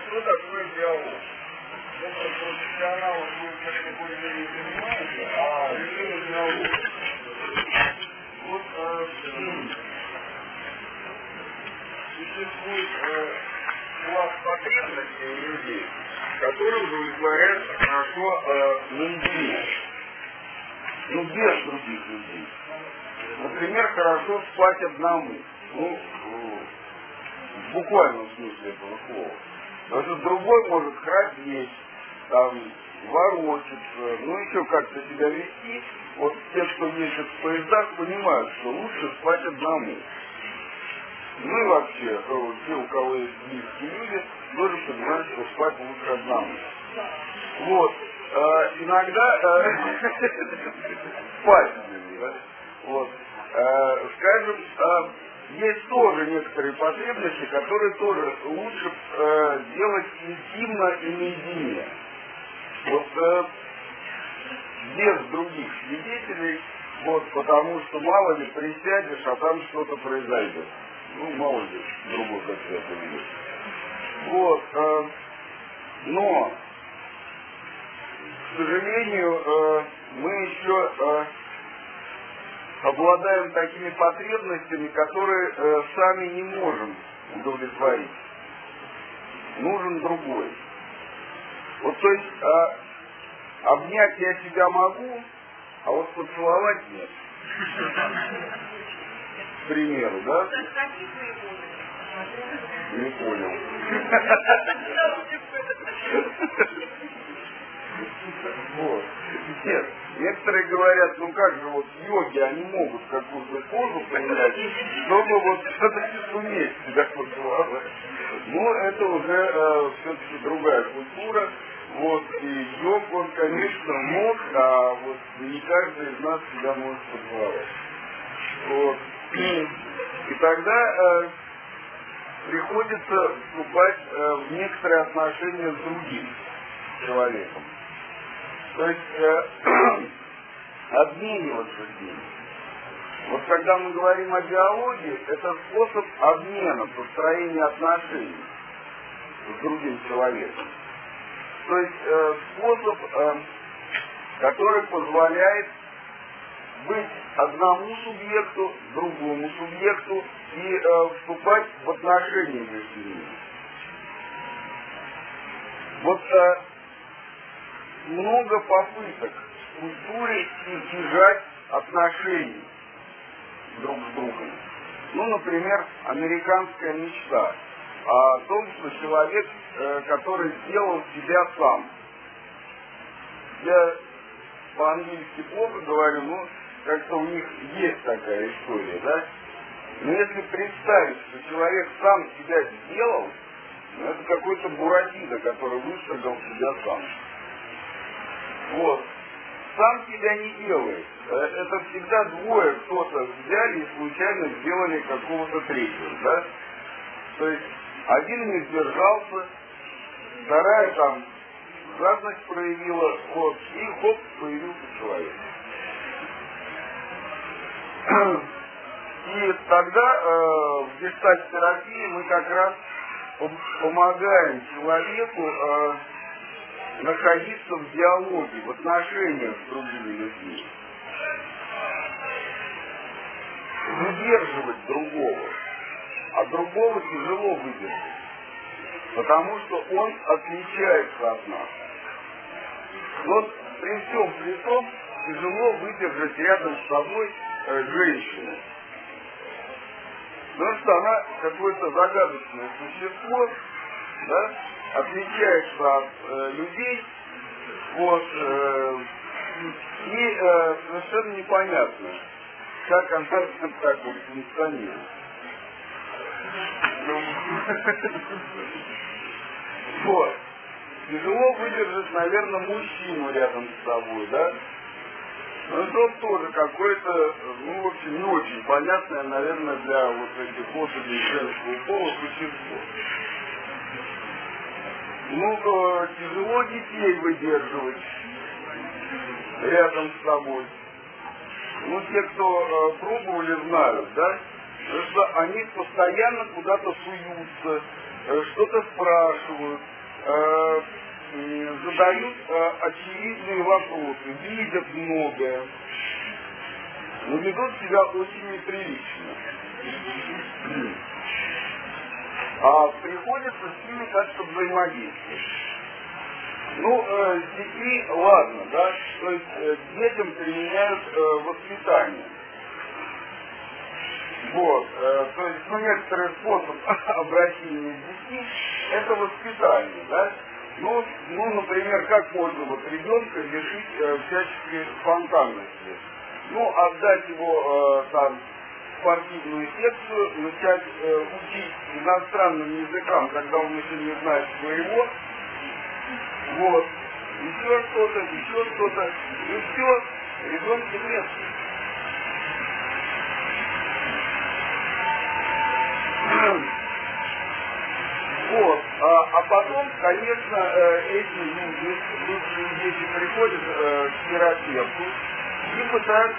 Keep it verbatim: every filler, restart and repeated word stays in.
что такое диалог? Это профессионалы какой-то не занимаются, а решение диалога. Вот э, существует э, класс потребностей у людей, которые удовлетворяются хорошо э, наедине, ну без других людей. Например, хорошо спать одному, ну, в буквальном смысле этого слова. Потому что другой может храпеть, там, ворочаться, ну еще как-то себя вести. Вот те, кто ездит в поездах, понимают, что лучше спать одному. Ну и вообще, те, у кого есть близкие люди, тоже понимают, что спать лучше одному. Вот. Э, иногда э, спать, да? Вот. Э, скажем, э, есть тоже некоторые потребности, которые тоже лучше э, делать интимно и наедине. Вот э, без других свидетелей, вот, потому что мало ли присядешь, а там что-то произойдет. Ну, мало ли другой как это видит. Вот. Э, но, к сожалению, э, мы еще э, обладаем такими потребностями, которые э, сами не можем удовлетворить. Нужен другой. Вот, то есть, э, обнять я себя могу, а вот поцеловать нет. К примеру, да? Не понял. Вот. Нет. Некоторые говорят, ну как же вот йоги, они могут какую-то позу принять, чтобы вот все-таки суметь себя поцеловать. Но это уже э, все-таки другая культура. Вот, и йог, он, конечно, мог, а вот не каждый из нас себя может поцеловать. Вот. И тогда э, приходится вступать э, в некоторые отношения с другим человеком. То есть э, обмениваться с ним. Вот когда мы говорим о диалоге, это способ обмена, построения отношений с другим человеком. То есть э, способ, э, который позволяет быть одному субъекту, другому субъекту и э, вступать в отношения между ними. Вот э, много попыток в культуре избежать отношений друг с другом. Ну, например, американская мечта о том, что человек, э, который сделал себя сам. Я по-английски плохо говорю, но как-то у них есть такая история, да? Но если представить, что человек сам себя сделал, ну, это какой-то Буратино, который выстрогал себя сам. Вот. Сам себя не делает. Это всегда двое кто-то взяли и случайно сделали какого-то третьего, да? То есть один не сдержался, вторая там жадность проявила, вот, и хоп, появился человек. И тогда э, в гештальт-терапии мы как раз помогаем человеку э, находиться в диалоге, в отношениях с другими людьми. Выдерживать другого. А другого тяжело выдержать. Потому что он отличается от нас. Вот при всем при том тяжело выдержать рядом с собой э, женщину. Потому что она какое-то загадочное существо, да, отличается от э, людей, вот, э, и э, совершенно непонятно, как она так вот функционирует. Вот. Тяжело выдержать, наверное, мужчину рядом с собой, да? Ну, это тоже какое-то, ну, в общем, не очень понятное, наверное, для вот этих особей женского пола существо. Ну, э, тяжело детей выдерживать рядом с собой. Ну, те, кто э, пробовали, знают, да? Потому что они постоянно куда-то суются, э, что-то спрашивают. э, задают э, очевидные вопросы, видят многое, но ведут себя очень неприлично. А приходится с ними как-то взаимодействовать. Ну, э, с детьми, ладно, да, то есть э, детям применяют э, воспитание. Вот, э, то есть, ну, некоторый способ обращения с детьми – это воспитание, да. Ну, ну, например, как можно вот ребенка лишить э, всяческой спонтанности? Ну, отдать его э, там в спортивную секцию, начать э, учить иностранным языкам, когда он еще не знает своего, вот, еще что-то, еще что-то, и все, ребенка нет. Вот, а, а потом, конечно, э, эти ну, лучшие дети приходят э, к терапевту и пытаются